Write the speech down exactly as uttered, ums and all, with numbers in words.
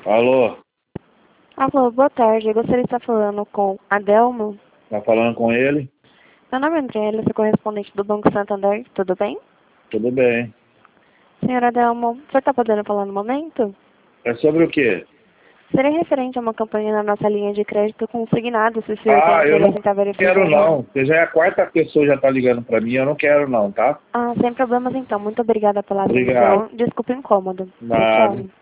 Alô, Alô, boa tarde. Eu gostaria de estar falando com Adelmo. tá falando com ele? Meu nome é André, sou correspondente do Banco Santander. Tudo bem? Tudo bem. Senhor Adelmo, o senhor está podendo falar no momento? É sobre o quê? Seria referente a uma campanha na nossa linha de crédito consignado, se o senhor tem Ah, eu interesse não em estar verificando. quero não. Você já é a quarta pessoa que já tá ligando pra mim, eu não quero não, tá? Ah, sem problemas então. Muito obrigada pela Obrigado. atenção. Desculpe o incômodo. Tchau, Nada. tchau.